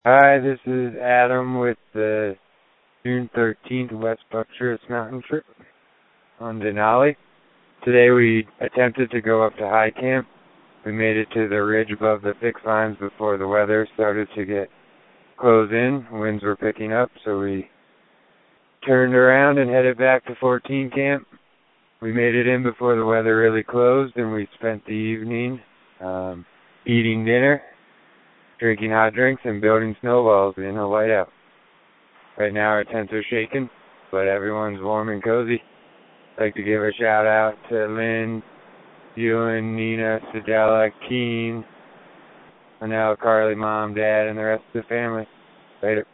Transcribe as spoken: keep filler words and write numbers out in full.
Hi, this is Adam with the June thirteenth West Buckshirts Mountain Trip on Denali. Today we attempted to go up to high camp. We made it to the ridge above the fixed lines before the weather started to get close in. Winds were picking up, so we turned around and headed back to fourteen camp. We made it in before the weather really closed, and we spent the evening um, eating dinner, drinking hot drinks, and building snowballs in a whiteout. Right now our tents are shaking, but everyone's warm and cozy. I'd like to give a shout out to Lynn, Ewan, Nina, Sedella, Keen, Anel, Carly, Mom, Dad, and the rest of the family. Later.